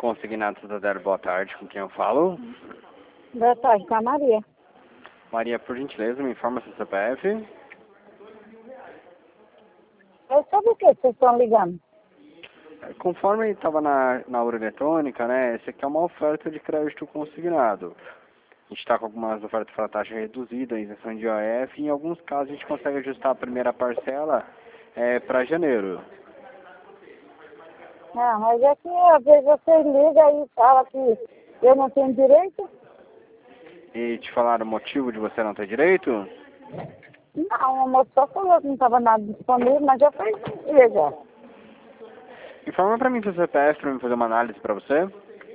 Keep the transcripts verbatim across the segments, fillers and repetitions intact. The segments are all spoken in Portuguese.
Consignado Cidadero, boa tarde, com quem eu falo? Boa tarde, com a Maria. Maria, por gentileza, me informa seu C P F. Eu sabe o que vocês estão ligando? Conforme estava na, na urna eletrônica, né, esse aqui é uma oferta de crédito consignado. A gente está com algumas ofertas para taxa reduzida, isenção de I O F, e em alguns casos a gente consegue ajustar a primeira parcela é, para janeiro. Não, mas é que às vezes vocês ligam e falam que eu não tenho direito. E te falaram o motivo de você não ter direito? Não, o moço só falou que não estava nada disponível, mas já faz um dia já. Informa para mim seu C P F para eu fazer uma análise para você.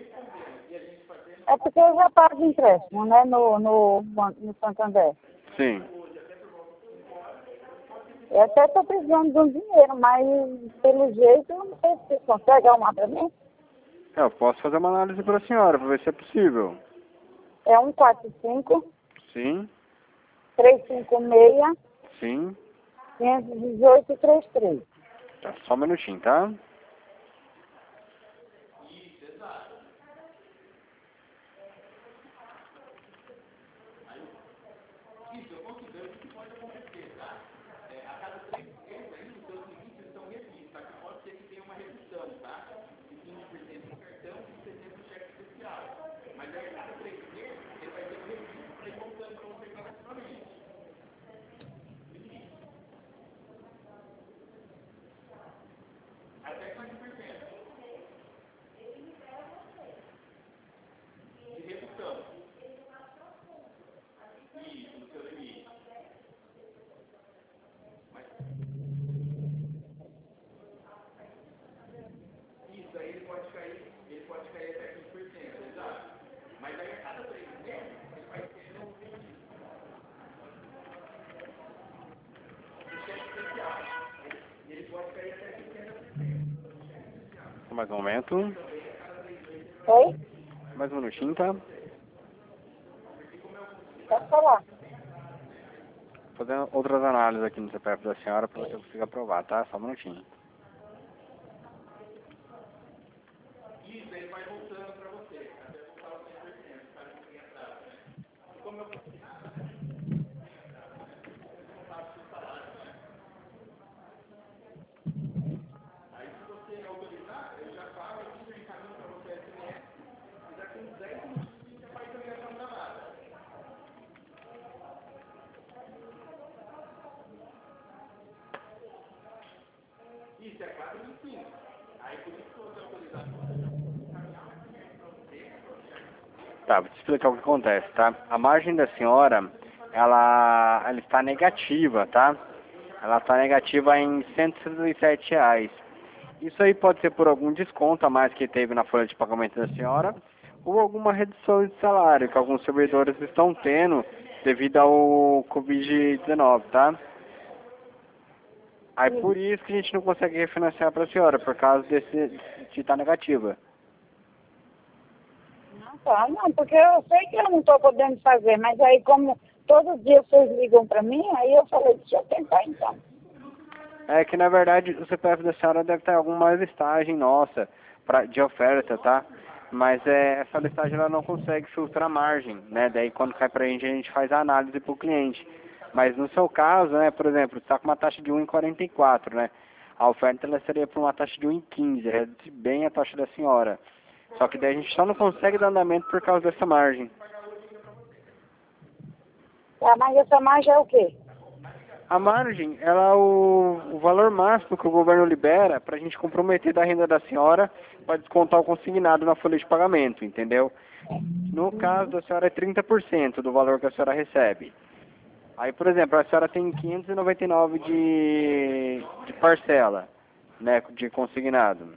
É porque eu já pago empréstimo, né, no, no, no Santander. Sim. Eu até estou precisando de um dinheiro, mas pelo jeito eu não sei se você consegue arrumar para mim. Eu posso fazer uma análise para a senhora, para ver se é possível. É um quatro cinco, Sim, três cinco seis, sim. cinco um oito, três três. Tá, só um minutinho, tá? Mais um momento. Oi? Mais um minutinho, tá? Pode falar. Fazendo outras análises aqui no C P F da senhora para você conseguir aprovar, tá? Só um minutinho. Tá, vou te explicar o que acontece, tá? A margem da senhora, ela, ela está negativa, tá? Ela está negativa em cento e sessenta e sete reais. Isso aí pode ser por algum desconto a mais que teve na folha de pagamento da senhora, ou alguma redução de salário que alguns servidores estão tendo devido ao covid dezenove, tá? Aí por isso que a gente não consegue refinanciar para a senhora, por causa desse, de estar negativa. Não, tá, não, porque eu sei que eu não estou podendo fazer, mas aí como todos os dias vocês ligam para mim, aí eu falei, deixa eu tentar então. É que na verdade o C P F da senhora deve ter alguma listagem nossa pra, de oferta, tá? Mas é, essa listagem ela não consegue filtrar a margem, né? Daí quando cai pra gente, a gente faz a análise pro cliente. Mas no seu caso, né, por exemplo, você está com uma taxa de um vírgula quarenta e quatro, né? A oferta ela seria por uma taxa de um vírgula quinze, reduz bem a taxa da senhora. Só que daí a gente só não consegue dar andamento por causa dessa margem. Tá, mas essa margem é o quê? A margem, ela é o, o valor máximo que o governo libera para a gente comprometer da renda da senhora para descontar o consignado na folha de pagamento, entendeu? No caso da senhora é trinta por cento do valor que a senhora recebe. Aí, por exemplo, a senhora tem quinhentos e noventa e nove de, de parcela, né, de consignado.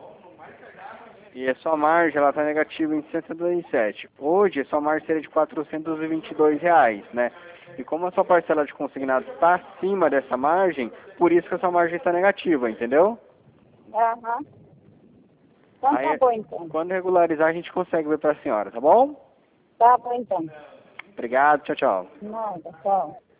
E a sua margem, ela está negativa em cento e setenta e sete. Hoje, a sua margem seria de quatrocentos e vinte e dois reais, né? E como a sua parcela de consignado está acima dessa margem, por isso que a sua margem está negativa, entendeu? Aham. Então Aí, tá bom então. quando regularizar, a gente consegue ver para a senhora, tá bom? Tá bom então. Obrigado, tchau, tchau. Nada, tchau.